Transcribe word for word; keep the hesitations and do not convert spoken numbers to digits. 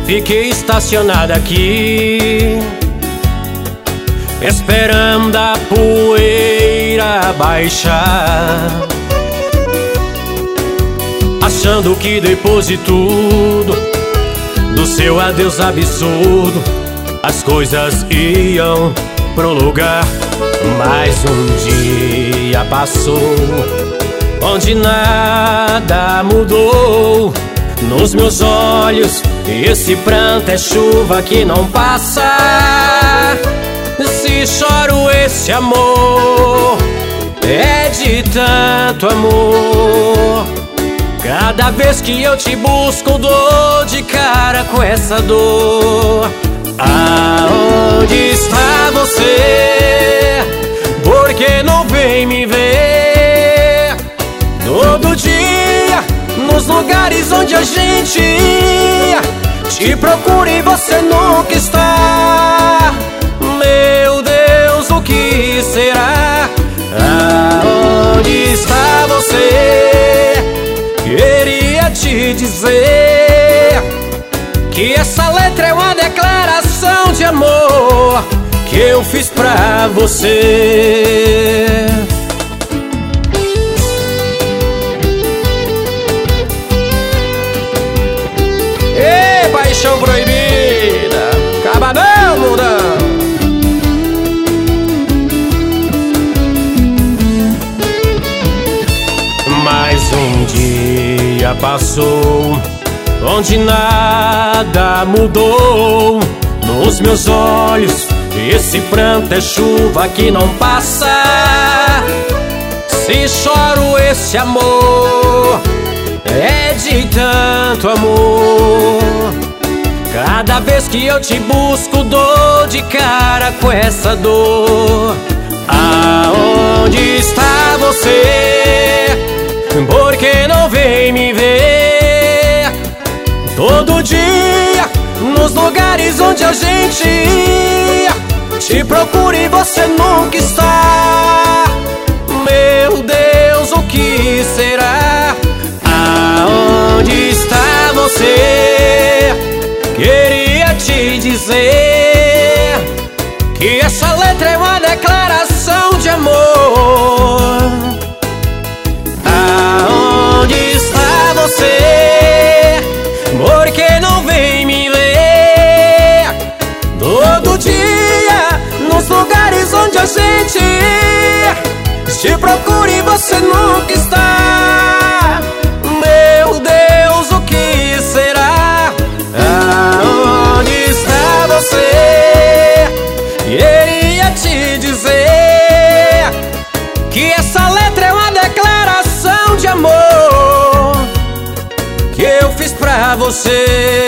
Fiquei estacionada aqui, esperando a poeira baixar, achando que depois de tudo, do seu adeus absurdo, as coisas iam pro lugar. Mas um dia passou, onde nada mudou. Nos meus olhos, esse pranto é chuva que não passa. Se choro, esse amor é de tanto amor. Cada vez que eu te busco, dou de cara com essa dor. Aonde está você? Por que não vem me ver? Todo dia, nos lugares onde a gente ia, te procuro e você nunca está. Meu Deus, o que será? Aonde está você? Queria te dizer que essa letra é uma declaração de amor que eu fiz pra você. Ei, paixão proibida, acaba não, mundão. Mais um dia passou, onde nada mudou. Nos meus olhos, esse pranto é chuva que não passa. Se choro, esse amor é de tanto amor. Cada vez que eu te busco, dou de cara com essa dor. Aonde está você? Por que não vem me ver? Todo dia, nos lugares onde a gente ia, te procuro e você nunca está. Meu Deus, o que será? Aonde está você? Queria te dizer que essa letra é uma declaração de amor. Aonde está você? Por que não vem me ver? Todo dia, nos lugares onde a gente ia, te procuro e você nunca está. Meu Deus, o que será? Aonde está você? Queria te dizer que essa letra é uma declaração de amor que eu fiz pra você.